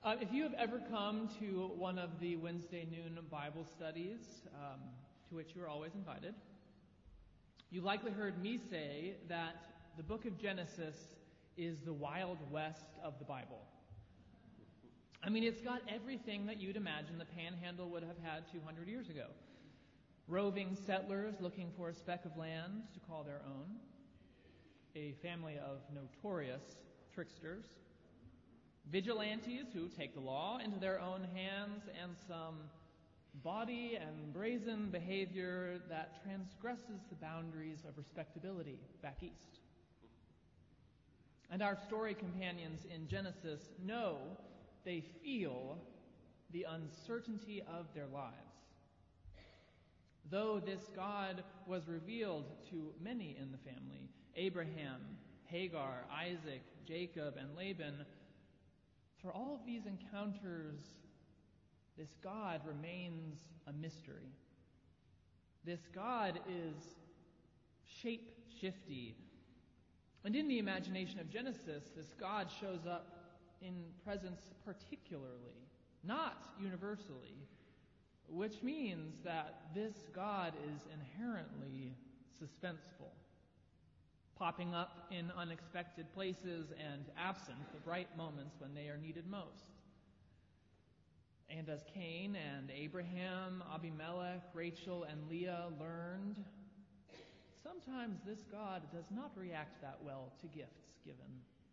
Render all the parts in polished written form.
If you have ever come to one of the Wednesday noon Bible studies, to which you are always invited, you've likely heard me say that the book of Genesis is the Wild West of the Bible. I mean, it's got everything that you'd imagine the Panhandle would have had 200 years ago. Roving settlers looking for a speck of land to call their own, a family of notorious tricksters, vigilantes who take the law into their own hands, and some bawdy and brazen behavior that transgresses the boundaries of respectability back east. And our story companions in Genesis know, they feel the uncertainty of their lives. Though this God was revealed to many in the family, Abraham, Hagar, Isaac, Jacob, and Laban, for all of these encounters, this God remains a mystery. This God is shape-shifty. And in the imagination of Genesis, this God shows up in presence particularly, not universally, which means that this God is inherently suspenseful, popping up in unexpected places and absent the bright moments when they are needed most. And as Cain and Abraham, Abimelech, Rachel, and Leah learned, sometimes this God does not react that well to gifts given.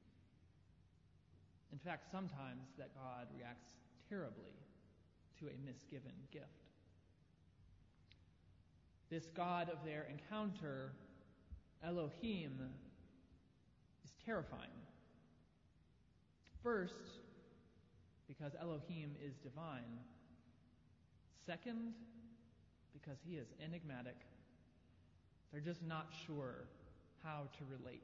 In fact, sometimes that God reacts terribly to a misgiven gift. This God of their encounter, Elohim, is terrifying. First, because Elohim is divine. Second, because he is enigmatic. They're just not sure how to relate.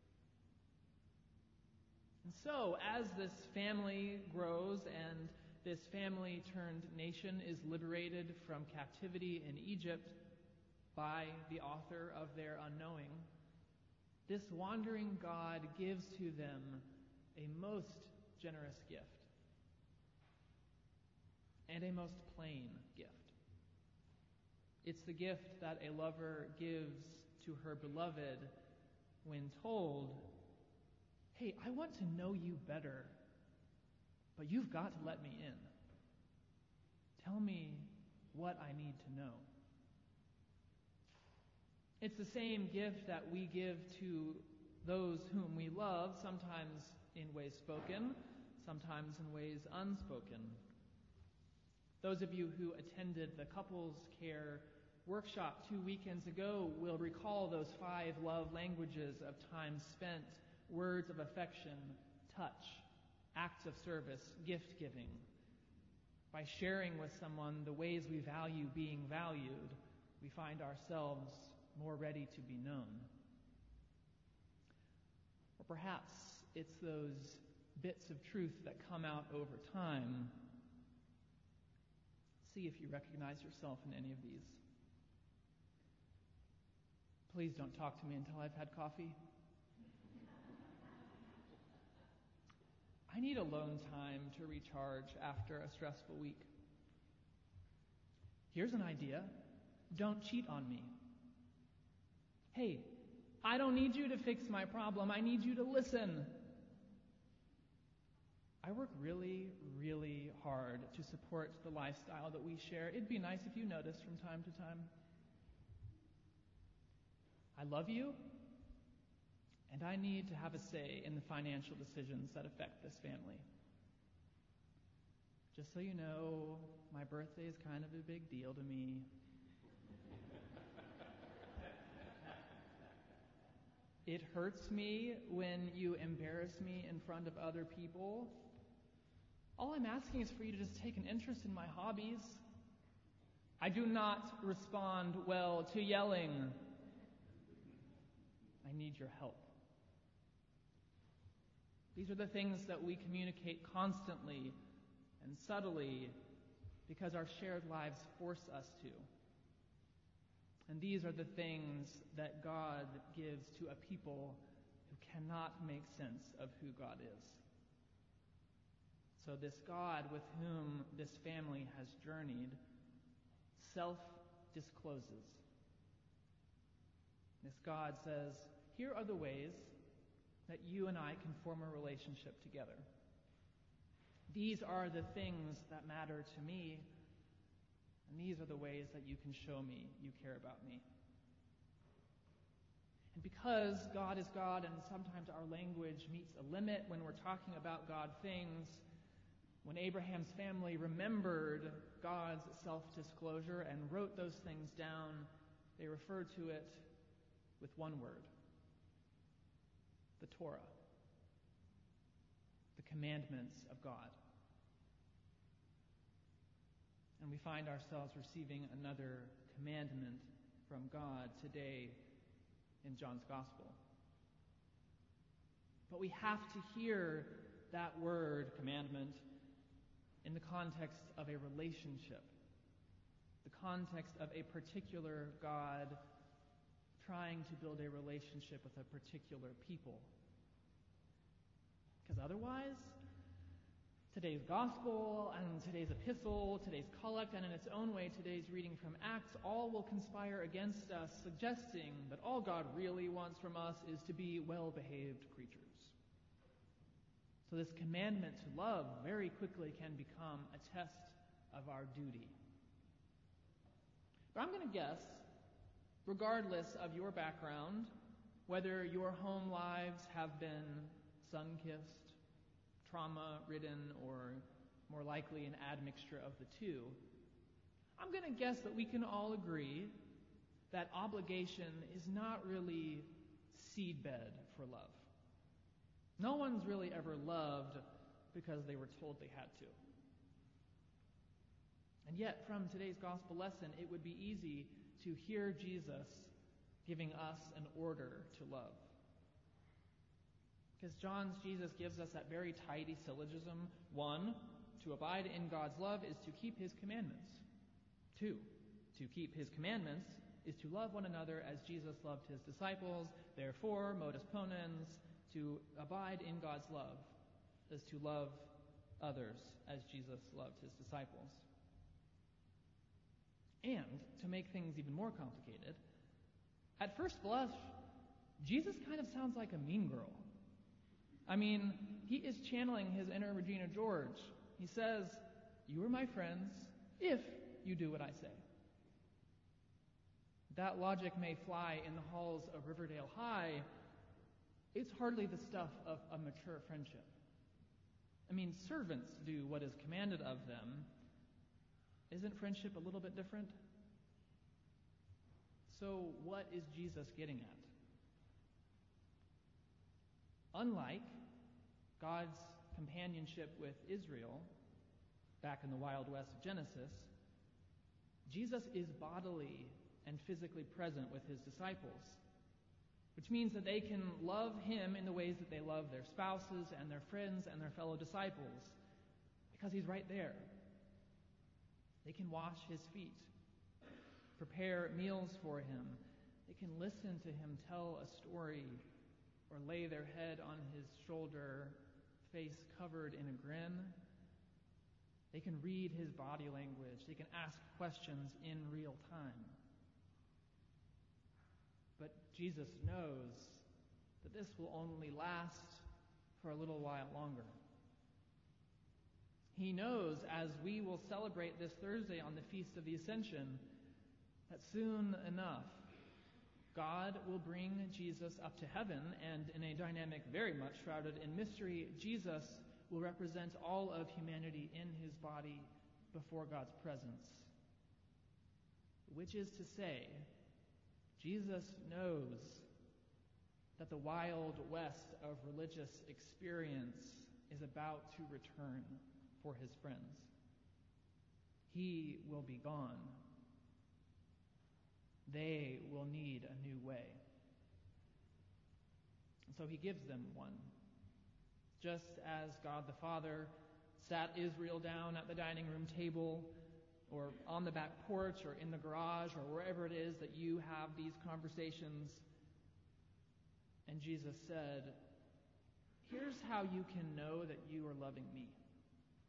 And so, as this family grows and this family-turned nation is liberated from captivity in Egypt by the author of their unknowing, this wandering God gives to them a most generous gift and a most plain gift. It's the gift that a lover gives to her beloved when told, "Hey, I want to know you better, but you've got to let me in. Tell me what I need to know." It's the same gift that we give to those whom we love, sometimes in ways spoken, sometimes in ways unspoken. Those of you who attended the Couples Care workshop 2 weekends ago will recall those 5 love languages of time spent, words of affection, touch, acts of service, gift-giving. By sharing with someone the ways we value being valued, we find ourselves more ready to be known. Or perhaps it's those bits of truth that come out over time. See if you recognize yourself in any of these. Please don't talk to me until I've had coffee. I need alone time to recharge after a stressful week. Here's an idea. Don't cheat on me. Hey, I don't need you to fix my problem. I need you to listen. I work really, really hard to support the lifestyle that we share. It'd be nice if you noticed from time to time. I love you, and I need to have a say in the financial decisions that affect this family. Just so you know, my birthday is kind of a big deal to me. It hurts me when you embarrass me in front of other people. All I'm asking is for you to just take an interest in my hobbies. I do not respond well to yelling. I need your help. These are the things that we communicate constantly and subtly because our shared lives force us to. And these are the things that God gives to a people who cannot make sense of who God is. So this God with whom this family has journeyed self-discloses. This God says, here are the ways that you and I can form a relationship together. These are the things that matter to me, and these are the ways that you can show me you care about me. And because God is God, and sometimes our language meets a limit when we're talking about God things, when Abraham's family remembered God's self-disclosure and wrote those things down, they referred to it with one word: the Torah, the commandments of God. And we find ourselves receiving another commandment from God today in John's Gospel. But we have to hear that word, commandment, in the context of a relationship, the context of a particular God trying to build a relationship with a particular people. Because otherwise, today's gospel and today's epistle, today's collect, and in its own way today's reading from Acts, all will conspire against us, suggesting that all God really wants from us is to be well-behaved creatures. So this commandment to love very quickly can become a test of our duty. But I'm going to guess, regardless of your background, whether your home lives have been sun-kissed, trauma-ridden, or more likely an admixture of the two, I'm going to guess that we can all agree that obligation is not really seedbed for love. No one's really ever loved because they were told they had to. And yet, from today's gospel lesson, it would be easy to hear Jesus giving us an order to love. Because John's Jesus gives us that very tidy syllogism. 1, to abide in God's love is to keep his commandments. 2, to keep his commandments is to love one another as Jesus loved his disciples. Therefore, modus ponens, to abide in God's love is to love others as Jesus loved his disciples. And, to make things even more complicated, at first blush, Jesus kind of sounds like a mean girl. I mean, he is channeling his inner Regina George. He says, "You are my friends if you do what I say." That logic may fly in the halls of Riverdale High. It's hardly the stuff of a mature friendship. I mean, servants do what is commanded of them. Isn't friendship a little bit different? So what is Jesus getting at? Unlike God's companionship with Israel back in the Wild West of Genesis, Jesus is bodily and physically present with his disciples, which means that they can love him in the ways that they love their spouses and their friends and their fellow disciples, because he's right there. They can wash his feet, prepare meals for him. They can listen to him tell a story or lay their head on his shoulder, face covered in a grin. They can read his body language. They can ask questions in real time. But Jesus knows that this will only last for a little while longer. He knows, as we will celebrate this Thursday on the Feast of the Ascension, that soon enough, God will bring Jesus up to heaven, and in a dynamic very much shrouded in mystery, Jesus will represent all of humanity in his body before God's presence. Which is to say, Jesus knows that the Wild West of religious experience is about to return for his friends. He will be gone. They will need a new way. And so he gives them one. Just as God the Father sat Israel down at the dining room table, or on the back porch, or in the garage, or wherever it is that you have these conversations, and Jesus said, "Here's how you can know that you are loving me.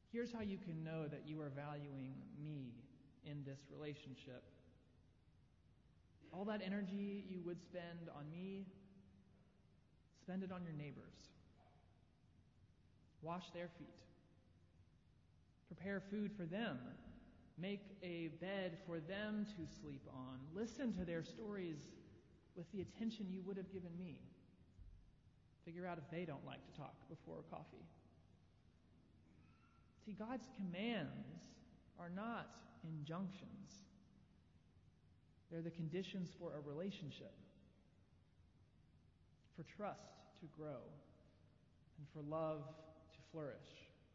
Here's how you can know that you are valuing me in this relationship. All that energy you would spend on me, spend it on your neighbors. Wash their feet. Prepare food for them. Make a bed for them to sleep on. Listen to their stories with the attention you would have given me. Figure out if they don't like to talk before coffee. See, God's commands are not injunctions. They're the conditions for a relationship, for trust to grow, and for love to flourish.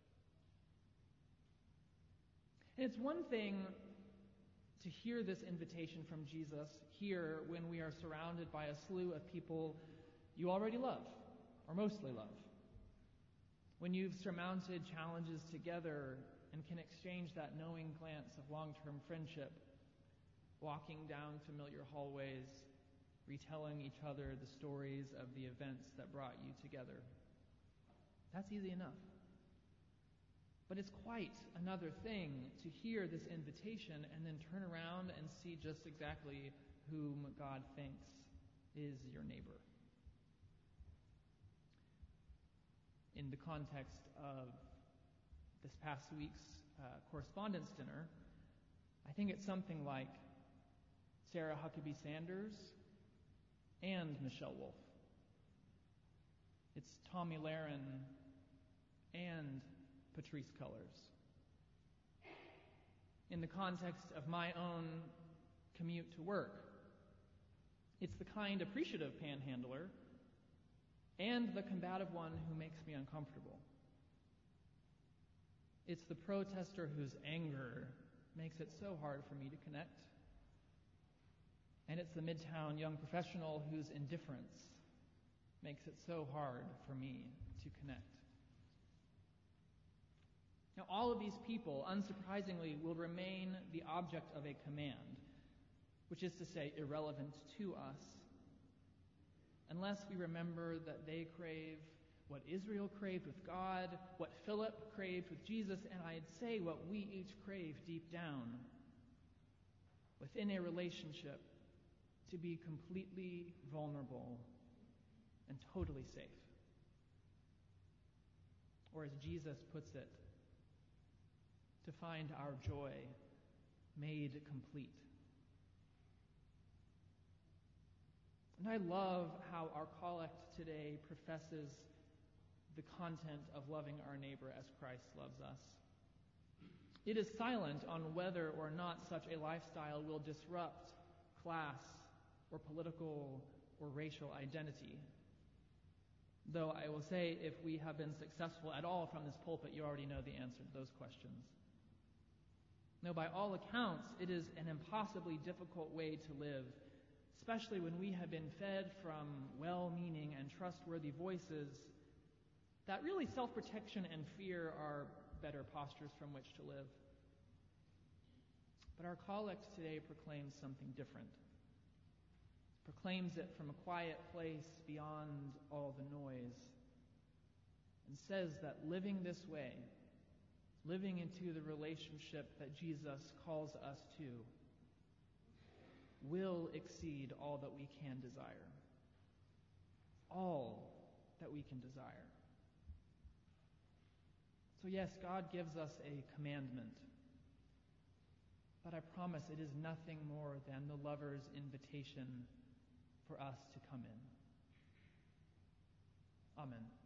And it's one thing to hear this invitation from Jesus here when we are surrounded by a slew of people you already love, or mostly love. When you've surmounted challenges together and can exchange that knowing glance of long-term friendship, walking down familiar hallways, retelling each other the stories of the events that brought you together. That's easy enough. But it's quite another thing to hear this invitation and then turn around and see just exactly whom God thinks is your neighbor. In the context of this past week's correspondence dinner, I think it's something like Sarah Huckabee Sanders and Michelle Wolf. It's Tommy Lahren and Patrisse Cullors. In the context of my own commute to work, it's the kind appreciative panhandler and the combative one who makes me uncomfortable. It's the protester whose anger makes it so hard for me to connect. And it's the Midtown young professional whose indifference makes it so hard for me to connect. Now, all of these people, unsurprisingly, will remain the object of a command, which is to say, irrelevant to us, unless we remember that they crave what Israel craved with God, what Philip craved with Jesus, and I'd say what we each crave deep down within a relationship, to be completely vulnerable and totally safe. Or as Jesus puts it, to find our joy made complete. And I love how our collect today professes the content of loving our neighbor as Christ loves us. It is silent on whether or not such a lifestyle will disrupt class or political or racial identity. Though I will say, if we have been successful at all from this pulpit, you already know the answer to those questions. No, by all accounts, it is an impossibly difficult way to live, especially when we have been fed from well-meaning and trustworthy voices that really self-protection and fear are better postures from which to live. But our collect today proclaims something different. Proclaims it from a quiet place beyond all the noise, and says that living this way, living into the relationship that Jesus calls us to, will exceed all that we can desire. All that we can desire. So yes, God gives us a commandment, but I promise it is nothing more than the lover's invitation for us to come in. Amen.